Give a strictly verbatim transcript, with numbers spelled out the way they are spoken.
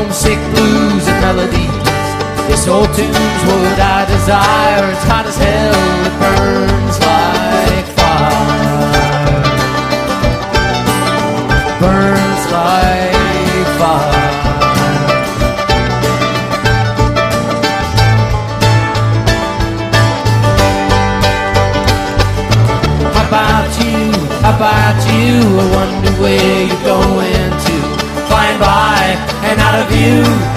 homesick blues and melodies. This old tune's what I desire. It's hot as hell, it burns like fire. Burns like fire. How about you? How about you? I wonder where you're going to. Flying by and out of view.